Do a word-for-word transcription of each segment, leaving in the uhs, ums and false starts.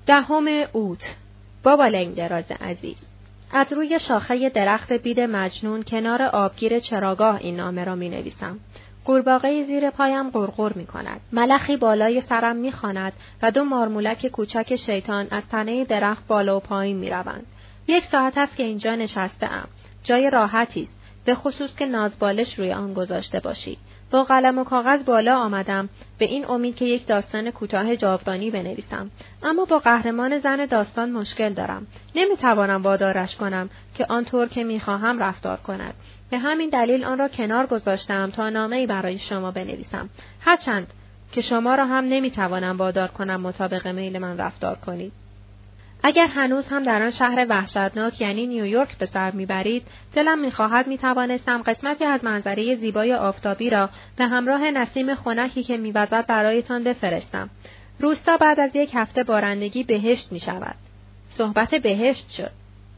دهم اوت. بابا لنگدراز عزیز، از روی شاخه درخت بید مجنون کنار آبگیر چراگاه این نامه را می نویسم. قورباغه‌ای زیر پایم غرغر می کند. ملخی بالای سرم می خواند و دو مارمولک کوچک شیطان از تنه درخت بالا و پایین می روند. یک ساعت است که اینجا نشسته ام. جای راحتی است، به خصوص که نازبالش روی آن گذاشته باشی. با قلم و کاغذ بالا آمدم به این امید که یک داستان کوتاه جاودانی بنویسم، اما با قهرمان زن داستان مشکل دارم. نمیتوانم وادارش کنم که آنطور که میخواهم رفتار کند. به همین دلیل آن را کنار گذاشتم تا نامه‌ای برای شما بنویسم، هرچند که شما را هم نمیتوانم وادار کنم مطابق میل من رفتار کنید. اگر هنوز هم در آن شهر وحشتناک یعنی نیویورک به سر میبرید، دلم میخواهد میتوانستم قسمتی از منظره زیبای آفتابی را به همراه نسیم خنکی که میوزد برایتان بفرستم. روستا بعد از یک هفته بارندگی بهشت میشود. صحبت بهشت شد.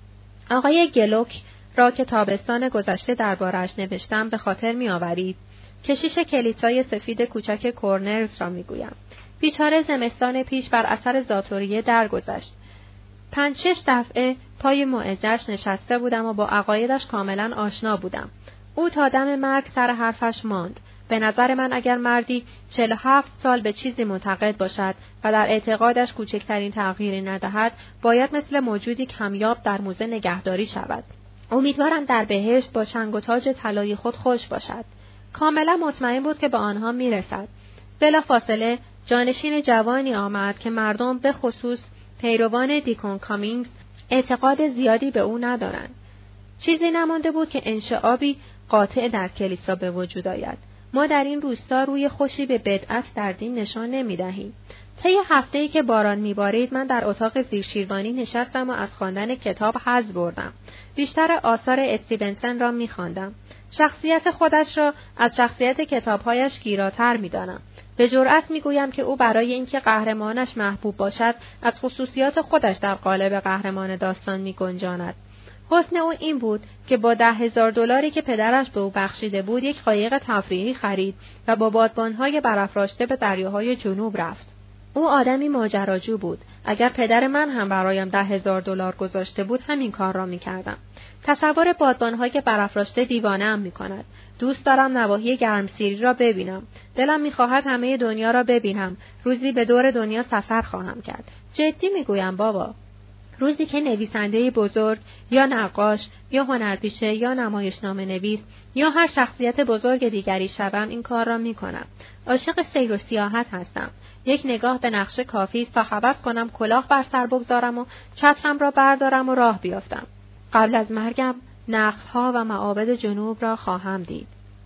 آقای گلوک را که تابستان گذشته درباره‌اش نوشتم به خاطر میآورید. کشیش کلیسای سفید کوچک کورنرز را میگویم. بیچاره زمستان پیش بر اثر زاتوریه درگذشت. پنج شش دفعه پای موعظه‌اش نشسته بودم و با عقایدش کاملا آشنا بودم. او تا دم مرگ سر حرفش ماند. به نظر من اگر مردی چهل و هفت سال به چیزی معتقد باشد و در اعتقادش کوچکترین تغییری ندهد، باید مثل موجودی کمیاب در موزه نگهداری شود. امیدوارم در بهشت با چنگ و تاج طلایی خود خوش باشد. کاملا مطمئن بود که به آنها میرسد. بلافاصله جانشین جوانی آمد که مردم به خصوص پیروان دیکون کامینگز اعتقاد زیادی به او ندارند. چیزی نمانده بود که انشعابی قاطع در کلیسا به وجود آید. ما در این روستا روی خوشی به بدعت در دین نشان نمی دهیم. طی هفته‌ای که باران می‌بارید من در اتاق زیرشیروانی نشستم و از خواندن کتاب حظ بردم. بیشتر آثار استیونسن را می‌خواندم. شخصیت خودش را از شخصیت کتاب‌هایش گیراتر می‌دانم. به جرئت می‌گویم که او برای اینکه قهرمانش محبوب باشد از خصوصیات خودش در قالب قهرمان داستان می‌گنجاند. حسن او این بود که با ده هزار دلاری که پدرش به او بخشیده بود یک قایق تفریحی خرید و با بادبان‌های برافراشته به دریاهای جنوب رفت. او آدمی ماجراجو بود. اگر پدر من هم برایم ده هزار دلار گذاشته بود همین کار را می‌کردم. تصور بادبان‌های برافراشته دیوانه‌ام می‌کند. دوست دارم نواحی گرمسیری را ببینم. دلم می‌خواهد همه دنیا را ببینم. روزی به دور دنیا سفر خواهم کرد. جدی می‌گویم بابا. روزی که نویسنده بزرگ یا نقاش یا هنرپیشه یا نمایشنامه نویس یا هر شخصیت بزرگ دیگری شوم این کار را می‌کنم. عاشق سیر و سیاحت هستم. یک نگاه به نقشه کافی است تا هوس کنم کلاه بر سر بگذارم و چترم را بردارم و راه بیافتم. قبل از مرگم نقش‌ها و معابد جنوب را خواهم دید.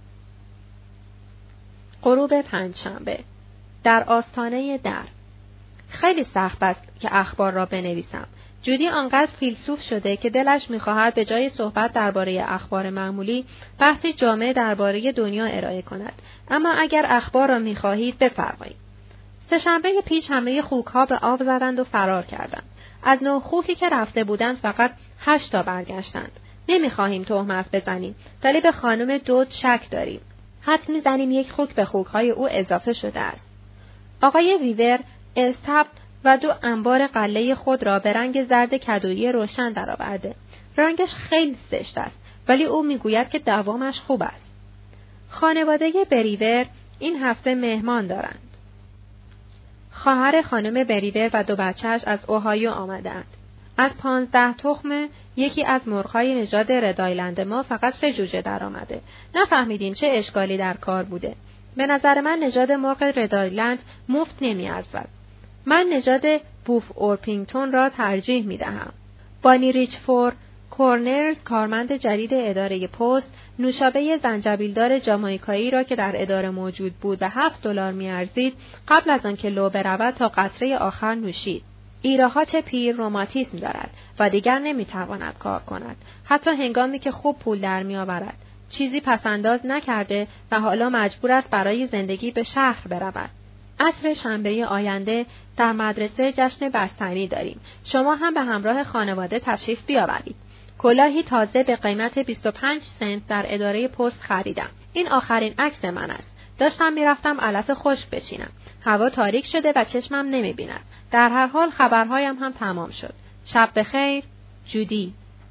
غروب پنجشنبه در آستانه در. خیلی سخت است که اخبار را بنویسم. جودی آنقدر فیلسوف شده که دلش می‌خواهد به جای صحبت درباره اخبار معمولی بحثی جامع درباره دنیا ارائه کند. اما اگر اخبار را می‌خواهید بفرمایید. سه‌شنبه پیش همه خوک‌ها به آب زدند و فرار کردند. از نه خوکی که رفته بودند فقط هشت تا برگشتند. نمی‌خواهیم تهمت بزنیم، ولی به خانم دود شک داریم. حدس می‌زنیم یک خوک به خوک‌های او اضافه شده است. آقای ویور استبل و دو انبار قله خود را به رنگ زرد کدویی روشن درآورده. رنگش خیلی زشت است، ولی او میگوید که دوامش خوب است. خانواده بریور این هفته مهمان دارند. خواهر خانم بریور و دو بچه‌اش از اوهایو آمدند. از پانزده تخم یکی از مرغ‌های نژاد ردایلند ما فقط سه جوجه درآمده. نفهمیدیم چه اشکالی در کار بوده. به نظر من نژاد مرغ ردایلند مفت نمی‌ارزد. من نژاد بوف اورپینگتون را ترجیح می‌دهم. بانی ریچفور کورنرز کارمند جدید اداره پست نوشابه زنجبیلدار جامائیکایی را که در اداره موجود بود و هفت دلار می‌ارزید قبل از آن که لو برود تا قطره آخر نوشید. ایره‌ها چه پیر روماتیسم دارد و دیگر نمی‌تواند کار کند، حتی هنگامی که خوب پول در می‌آورد. چیزی پسنداز نکرده و حالا مجبور است برای زندگی به شهر برود. عصر شنبه آینده در مدرسه جشن بستنی داریم. شما هم به همراه خانواده تشریف بیاورید. کلاهی تازه به قیمت بیست و پنج سنت در اداره پست خریدم. این آخرین عکس من است. داشتم میرفتم علف خشک بچینم. هوا تاریک شده و چشمم نمیبیند. در هر حال خبرهایم هم تمام شد. شب بخیر، جودی.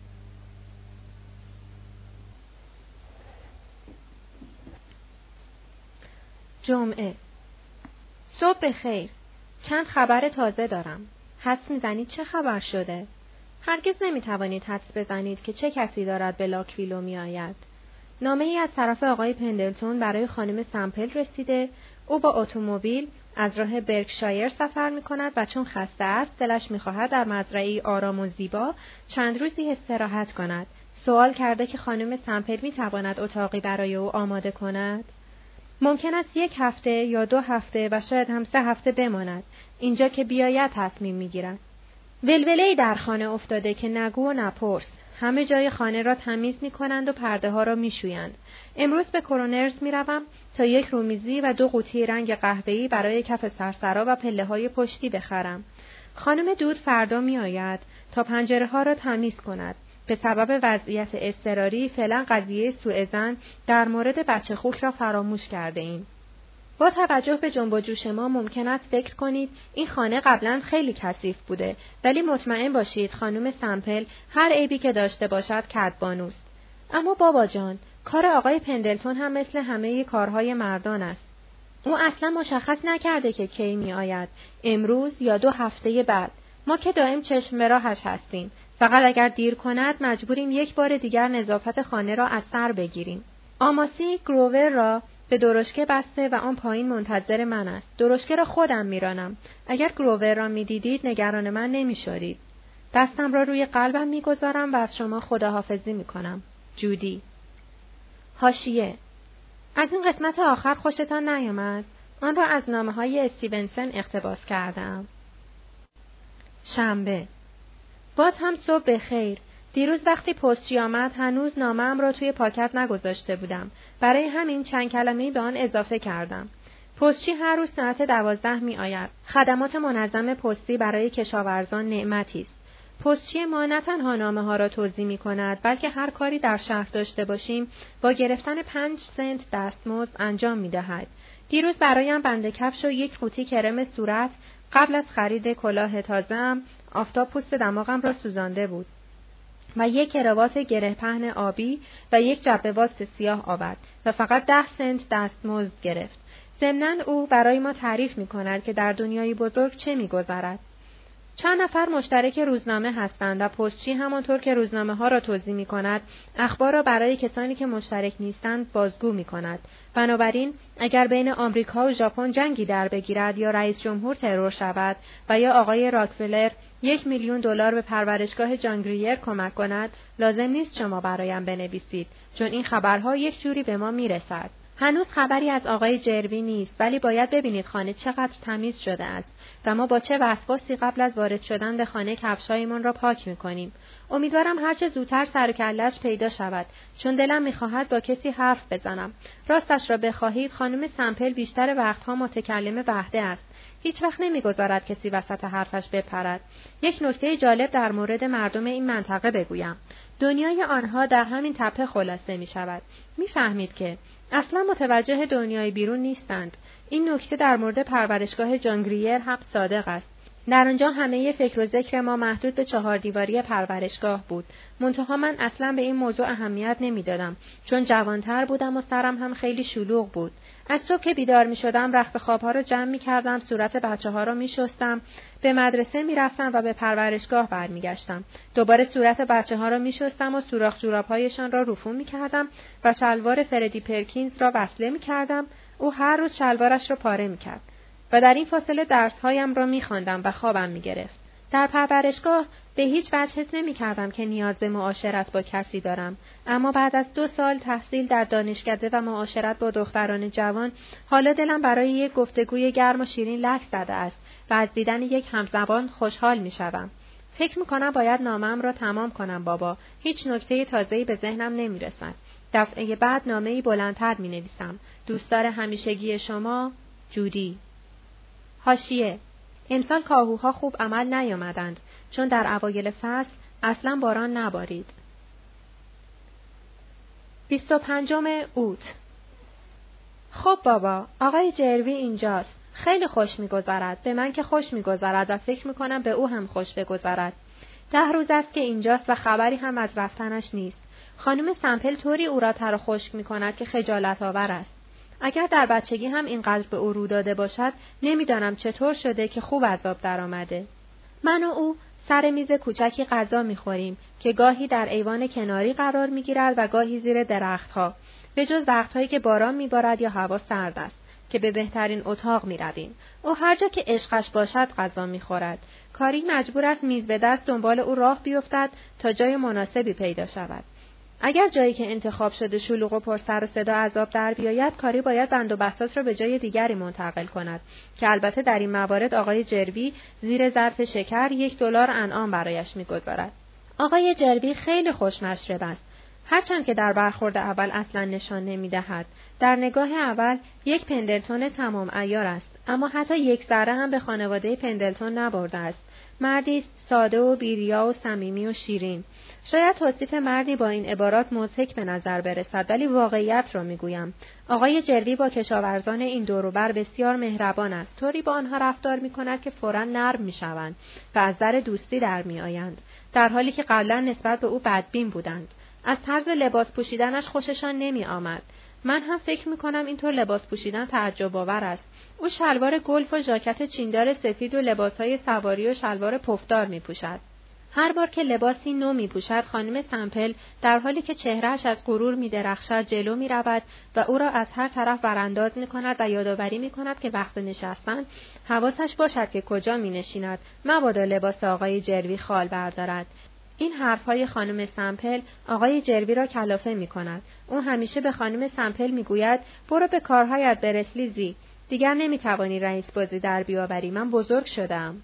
جمعه. صبح بخیر. چند خبر تازه دارم. حدس میزنید چه خبر شده؟ هرگز نمیتوانید حدس بزنید که چه کسی دارد به لاکویلو میآید. نامه ای از طرف آقای پندلتون برای خانم سمپل رسیده. او با اتومبیل از راه برکشایر سفر می کند و چون خسته است دلش می خواهد در مزرعه‌ای آرام و زیبا چند روزی استراحت کند. سوال کرده که خانم سمپل می تواند اتاقی برای او آماده کند. ممکن است یک هفته یا دو هفته و شاید هم سه هفته بماند. اینجا که بیاید تصمیم می گیرد. ولوله‌ای در خانه افتاده که نگو و نپرس. همه جای خانه را تمیز می کنند و پرده ها را می شویند. امروز به کرونرز می روم تا یک رومیزی و دو قوطی رنگ قهوه‌ای برای کف سرسرا و پله های پشتی بخرم. خانم دود فردا می آید تا پنجره ها را تمیز کند. به سبب وضعیت اضطراری فعلا قضیه سوءظن در مورد بچه خوک را فراموش کرده ایم. با توجه به جنب و جوش ما ممکن است فکر کنید این خانه قبلا خیلی کثیف بوده، ولی مطمئن باشید خانم سمپل هر عیبی که داشته باشد کدبانوست. اما بابا جان، کار آقای پندلتون هم مثل همه کارهای مردان است. او اصلا مشخص نکرده که کی می آید، امروز یا دو هفته بعد. ما که دائم چشم به راهش هستیم. فقط اگر دیر کند مجبوریم یک بار دیگر نظافت خانه را از سر بگیریم. آماسی گروور را به درشکه بسته و آن پایین منتظر من است. درشکه را خودم میرانم. اگر گروور را میدیدید نگران من نمیشدید. دستم را روی قلبم میگذارم و از شما خداحافظی میکنم. جودی. حاشیه. از این قسمت آخر خوشتان نیامد؟ آن را از نامه‌های استیونسن اقتباس کردم. شنبه. باز هم صبح بخیر. دیروز وقتی پستچی آمد هنوز نامه‌ام را توی پاکت نگذاشته بودم. برای همین چند کلمه‌ای به آن اضافه کردم. پستچی هر روز ساعت دوازده می آید. خدمات منظم پستی برای کشاورزان نعمتی است. پستچی ما نه تنها نامه‌ها را توزیع می کند، بلکه هر کاری در شهر داشته باشیم با گرفتن پنج سنت دستمزد انجام می دهد. دیروز برایم بند کفش و یک قوطی کرم صورت قبل از خرید کلاه تازه‌ام آفتاب پوست دماغم را سوزانده بود و یک کراوات گره پهن آبی و یک جبه واکس سیاه آورد و فقط ده سنت دستمزد گرفت. ضمناً او برای ما تعریف می کند که در دنیای بزرگ چه می گذرد. چند نفر مشترک روزنامه هستند و پستچی همانطور که روزنامه ها را توزیع می کند، اخبار را برای کسانی که مشترک نیستند بازگو می کند. بنابراین اگر بین آمریکا و ژاپن جنگی در بگیرد یا رئیس جمهور ترور شود و یا آقای راکفلر یک میلیون دلار به پرورشگاه جان گریر کمک کند، لازم نیست شما برایم بنویسید، چون این خبرها یک جوری به ما می رسد. هنوز خبری از آقای جروی نیست، ولی باید ببینید خانه چقدر تمیز شده است و ما با چه وسواسی قبل از وارد شدن به خانه کفش‌هایمان را پاک می‌کنیم. امیدوارم هرچه زودتر سر و کله‌اش پیدا شود، چون دلم می‌خواهد با کسی حرف بزنم. راستش را بخواهید خانم سمپل بیشتر وقتها متکلم وحده است. هیچ وقت نمی‌گذارد کسی وسط حرفش بپرد. یک نکته جالب در مورد مردم این منطقه بگویم. دنیای آنها در همین تپه خلاصه می‌شود. می‌فهمید که اصلا متوجه دنیای بیرون نیستند. این نکته در مورد پرورشگاه جان گریر هم صادق است. در آنجا همه فکر و ذکر ما محدود به چهار دیواری پرورشگاه بود. منتها من اصلا به این موضوع اهمیت نمیدادم، چون جوانتر بودم و سرم هم خیلی شلوغ بود. از صبح که بیدار می شدم رخت خوابها را جمع می کردم، صورت بچه ها را می شستم، به مدرسه می رفتم و به پرورشگاه برمی گشتم. دوباره صورت بچه ها را می شستم و سوراخ جوراب‌هایشان را رفو می کردم و شلوار فردی پرکینز را وصله می کردم. او هر روز شلوارش را پاره می کرد و در این فاصله درس‌هایم را می‌خواندم و خوابم می‌گرفت. در پرورشگاه به هیچ وجه حس نمی‌کردم که نیاز به معاشرت با کسی دارم، اما بعد از دو سال تحصیل در دانشکده و معاشرت با دختران جوان، حالا دلم برای یک گفتگوی گرم و شیرین لک زده است و از دیدن یک همزبان خوشحال می‌شوم. فکر می‌کنم باید نامه‌ام را تمام کنم بابا. هیچ نکته تازه‌ای به ذهنم نمی‌رسد. دفعه بعد نامه‌ای بلندتر می‌نویسم. دوستدار همیشگی شما، جودی. حاشیه: امسال کاهوها خوب عمل نیامدند، چون در اوایل فصل اصلا باران نبارید. بیست و پنجم اوت. خب بابا، آقای جروی اینجاست. خیلی خوش می‌گذرد. به من که خوش می‌گذرد و فکر می‌کنم به او هم خوش بگذرد. ده روز است که اینجاست و خبری هم از رفتنش نیست. خانم سمپل طوری او را تر و خشک می‌کند که خجالت آور است. اگر در بچگی هم اینقدر به او رو داده باشد، نمی‌دانم چطور شده که خوب از آب درآمده. من و او سر میز کوچکی غذا می‌خوریم که گاهی در ایوان کناری قرار می‌گیرد و گاهی زیر درخت‌ها. به جز وقت‌هایی که باران می‌بارد یا هوا سرد است که به بهترین اتاق می‌رویم. او هر جا که عشقش باشد غذا می‌خورد. کاری مجبور است میز به دست دنبال او راه بیفتد تا جای مناسبی پیدا شود. اگر جایی که انتخاب شده شلوغ و پر سر و صدا از آب در بیاید، کاری باید بند و بساط را به جای دیگری منتقل کند که البته در این موارد آقای جروی زیر ظرف شکر یک دلار انعام برایش می‌گذارد. آقای جروی خیلی خوش‌مشرب است. هرچند که در برخورد اول اصلا نشان نمی‌دهد. در نگاه اول یک پندلتون تمام عیار است، اما حتی یک ذره هم به خانواده پندلتون نبرده است. مردی ساده و بی‌ریا و صمیمی و شیرین. شاید توصیف مردی با این عبارات مضحک به نظر برسد، ولی واقعیت را میگویم. آقای جروی با کشاورزان این دور و بر بسیار مهربان است. طوری با آنها رفتار می‌کند که فوراً نرم می‌شوند و از در دوستی در می‌آیند، در حالی که قبلا نسبت به او بدبین بودند. از طرز لباس پوشیدنش خوششان نمی‌آمد. من هم فکر می‌کنم اینطور لباس پوشیدن تعجب آور است. او شلوار گلف و ژاکت چیندار سفید و لباس‌های سواری و شلوار پفدار می‌پوشد. هر بار که لباسی نو می‌پوشد، خانم سمپل در حالی که چهرهش از غرور می‌درخشد جلو می‌رود و او را از هر طرف برانداز می‌کند و یادآوری می‌کند که وقت نشستن حواسش باشد که کجا می‌نشیند، مبادا لباس آقای جروی خال بردارد. این حرفهای خانم سمپل آقای جروی را کلافه می‌کند. او همیشه به خانم سمپل می‌گوید برو به کارهایت برس لیزی. دیگر نمی‌توانی رئیس بازی در بیاوری. من بزرگ شدم.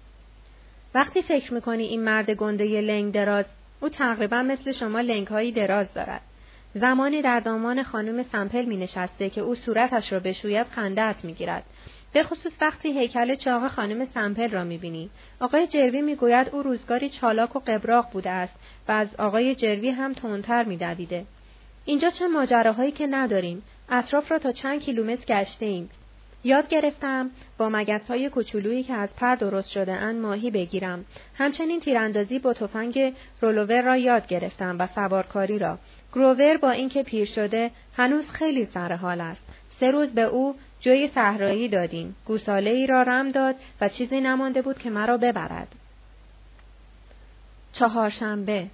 وقتی فکر می‌کنی این مرد گنده لنگ دراز، او تقریبا مثل شما لنگ‌هایی دراز دارد. زمانی در دامان خانم سمپل می‌نشسته که او صورتش را بشوید خنده‌ات می‌گیرد. به خصوص وقتی هیکل چاق خانم سمپل را می‌بینی. آقای جروی می‌گوید او روزگاری چالاک و قبراق بوده است و از آقای جروی هم تندتر می‌دویده. اینجا چه ماجراهایی که نداریم. اطراف را تا چند کیلومتر گشته‌ایم. یاد گرفتم با مگس‌های کوچولویی که از پر درست شده اند ماهی بگیرم. همچنین تیراندازی با تفنگ رولوور را یاد گرفتم و سوارکاری را. گروور با اینکه پیر شده هنوز خیلی سر حال است. سه روز به او جوی صحرایی دادیم. گوساله‌ای را رم داد و چیزی نمانده بود که مرا ببرد. چهارشنبه.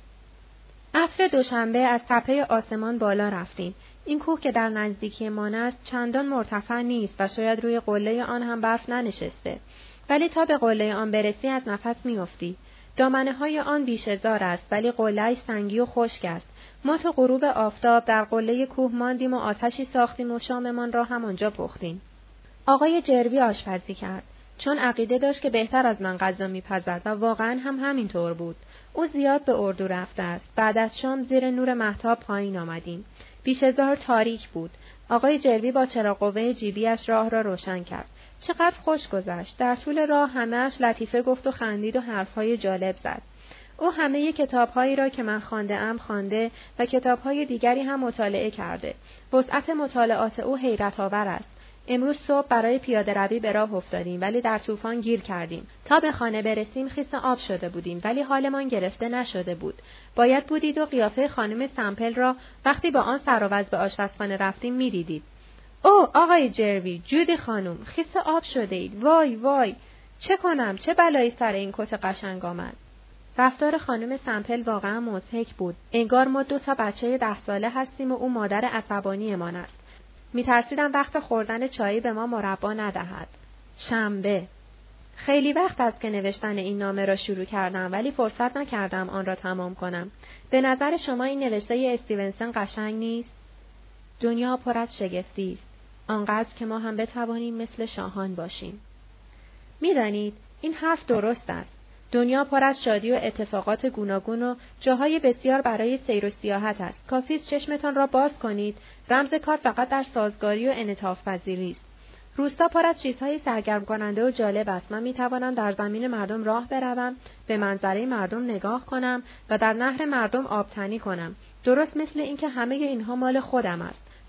عصر دوشنبه از تپه آسمان بالا رفتیم. این کوه که در نزدیکی ما است چندان مرتفع نیست و شاید روی قله آن هم برف ننشسته. ولی تا به قله آن برسی از نفس می‌افتی. دامنه‌های آن بیش هزار است ولی قله‌اش سنگی و خشک است. ما تا غروب آفتاب در قله کوه ماندیم و آتشی ساختیم و شاممان را همانجا پختیم. آقای جروی آشپزی کرد. چون عقیده داشت که بهتر از من غذا می‌پزد و واقعاً هم همینطور بود. او زیاد به اردو رفته است. بعد از شام زیر نور مهتاب پایین آمدیم. بیش هزار تاریک بود. آقای جروی با چراغ قوه جیبیش راه را روشن کرد. چقدر خوش گذشت. در طول راه همه‌اش لطیفه گفت و خندید و حرف‌های جالب زد. او همه کتاب‌هایی را که من خوانده‌ام خوانده و کتاب‌های دیگری هم مطالعه کرده. وسعت مطالعات او حیرت‌آور است. امروز صبح برای پیاده روی به راه افتادیم ولی در طوفان گیر کردیم. تا به خانه برسیم خیس آب شده بودیم ولی حالمان گرفته نشده بود. باید بودید و قیافه خانم سمپل را وقتی با آن سر و وضع به آشپزخانه رفتیم می‌دیدید. اوه آقای جروی، جودی خانم، خیس آب شده اید. وای وای، چه کنم؟ چه بلایی سر این کت قشنگ آمد؟ رفتار خانم سمپل واقعا مضحک بود. انگار ما دو تا بچه ده ساله هستیم و او مادر عصبانیمان است. می‌ترسیدم وقت خوردن چایی به ما مربا ندهد. شنبه. خیلی وقت است که نوشتن این نامه را شروع کردم ولی فرصت نکردم آن را تمام کنم. به نظر شما این نوشته استیونسن قشنگ نیست؟ دنیا پر از شگفتی است. آنقدر که ما هم بتوانیم مثل شاهان باشیم. می‌دانید این حرف درست است. دنیا پر از شادی و اتفاقات گوناگون و جاهای بسیار برای سیر و سیاحت است. کافی است چشمتان را باز کنید. رمز کار فقط در سازگاری و انعطاف پذیری است. روستا پر از چیزهای سرگرم کننده و جالب است. من میتوانم در زمین مردم راه بروم، به منظره مردم نگاه کنم و در نهر مردم آبتنی کنم. درست مثل اینکه همه اینها مال خودم است.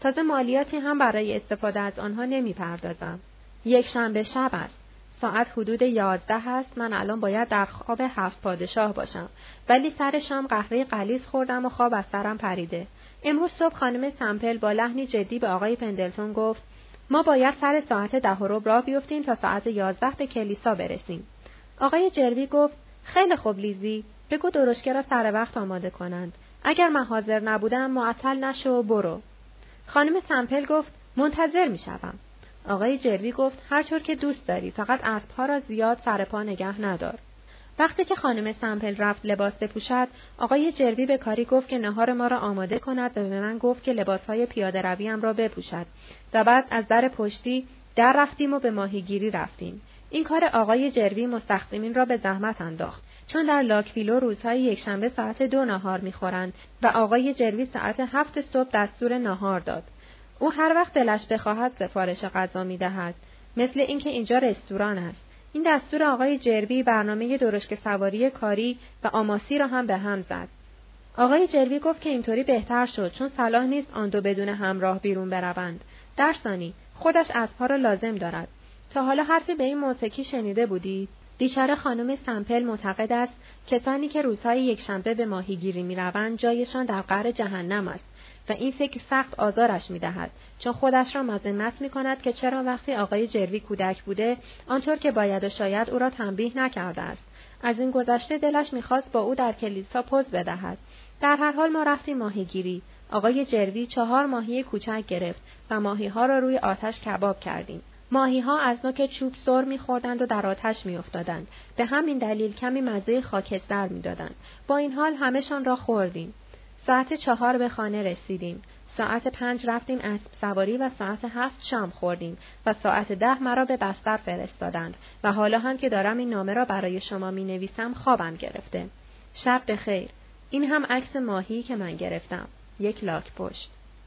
تازه مالیاتی هم برای استفاده از آنها نمیپردازم. یک شنبه شب است. ساعت حدود یازده است. من الان باید در خواب هفت پادشاه باشم. ولی سر شام قهوه غلیظ خوردم و خواب از سرم پریده. امروز صبح خانم سمپل با لحنی جدی به آقای پندلتون گفت ما باید سر ساعت ده و ربع راه بیفتیم تا ساعت یازده به کلیسا برسیم. آقای جروی گفت خیلی خوب لیزی، بگو درشکه را سر وقت آماده کنند. اگر من حاضر نبودم معطل نشو و برو. خانم سمپل گفت منتظر می شوم. آقای جروی گفت هر طور که دوست داری، فقط اسبها را زیاد سر پا نگه ندار. وقتی که خانم سمپل رفت لباس بپوشد، آقای جروی به کاری گفت که نهار ما را آماده کند و به من گفت که لباسهای پیاده رویم را بپوشد. و بعد از در پشتی در رفتیم و به ماهیگیری رفتیم. این کار آقای جروی مستخدمین را به زحمت انداخت، چون در لاکویلو روزهای یکشنبه ساعت دو نهار می‌خورند و آقای جروی ساعت هفت صبح دستور نهار داد. او هر وقت دلش بخواهد سفارش غذا می‌دهد، مثل اینکه اینجا رستوران است. این دستور آقای جروی برنامه درشک سواری کاری و آماسی را هم به هم زد. آقای جروی گفت که اینطوری بهتر شد، چون صلاح نیست آن دو بدون همراه بیرون بروند. در ثانی خودش اسبها را لازم دارد. تا حالا حرفی به این موسیقی شنیده بودید؟ بیچاره خانم سمپل معتقد است کسانی که روزهای یکشنبه به ماهیگیری می‌روند جایشان در قعر جهنم است و این فکر سخت آزارش می‌دهد، چون خودش را مذمت می‌کند که چرا وقتی آقای جروی کودک بوده آنطور که باید و شاید او را تنبیه نکرده است. از این گذشته دلش می‌خواست با او در کلیسا پوز بدهد. در هر حال ما رفتیم ماهیگیری. آقای جروی چهار ماهی کوچک گرفت و ماهی‌ها را روی آتش کباب کردیم. ماهی‌ها از نوک چوب سر می‌خوردند و در آتش می‌افتادند. به همین دلیل کمی مزه خاکستر می‌دادند. با این حال همه‌شان را خوردیم. ساعت چهار به خانه رسیدیم. ساعت پنج رفتیم اسب سواری و ساعت هفت شام خوردیم و ساعت ده مرا به بستر فرستادند و حالا هم که دارم این نامه را برای شما می‌نویسم خوابم گرفته. شب بخیر. این هم عکس ماهی که من گرفتم. یک لاک پشت.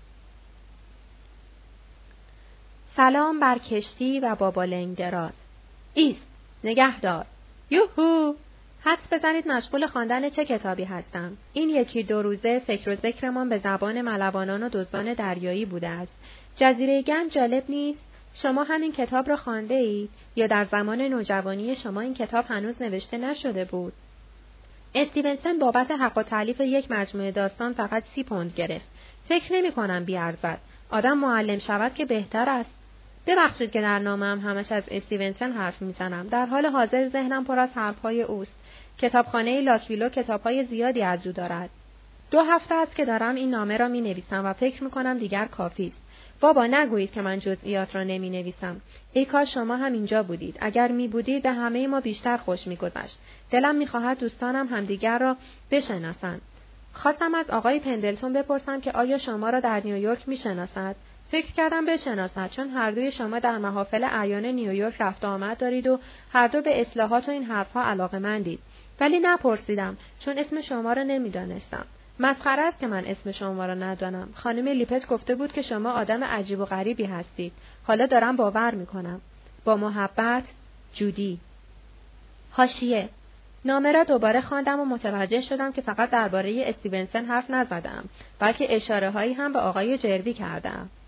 سلام بر کشتی و بابا لنگ دراز. ایست، نگهدار. یوهو! حدس بزنید مشغول خواندن چه کتابی هستم. این یکی دو روزه فکر و ذکرمان به زبان ملوانان و دزدان دریایی بوده است. جزیره گنج جالب نیست؟ شما همین کتاب را خوانده اید یا در زمان نوجوانی شما این کتاب هنوز نوشته نشده بود؟ استیونسن بابت حق و تألیف یک مجموعه داستان فقط سی پوند گرفت. فکر نمی کنم بیارزد. آدم معلم شود که بهتر است. ببخشید که در نامه‌ام همش از استیونسن حرف میزنم. در حال حاضر ذهنم پر از حرف‌های اوست. کتابخانه لاکویلو کتاب‌های زیادی از او دارد. دو هفته است که دارم این نامه را می‌نویسم و فکر می‌کنم دیگر کافی است. بابا نگویید که من جزئیات را نمی‌نویسم. ای کاش شما هم اینجا بودید. اگر می‌بودید به همه ما بیشتر خوش می‌گذشت. دلم می‌خواهد دوستانم همدیگر را بشناسند. خواستم از آقای پندلتون بپرسم که آیا شما را در نیویورک می‌شناسد؟ فکر کردم بشناسد، چون هر دوی شما در محافل اعیان نیویورک رفت و آمد دارید و هر دو به اصلاحات و این حرفها علاقه‌مندید. ولی نپرسیدم، چون اسم شما را نمی‌دانستم. مسخره است که من اسم شما را ندانم. خانم لیپت گفته بود که شما آدم عجیب و غریبی هستید. حالا دارم باور می‌کنم. با محبت، جودی. حاشیه: نامه را دوباره خواندم و متوجه شدم که فقط درباره استیونسن حرف نزدم، بلکه اشاره‌هایی هم به آقای جروی کردم.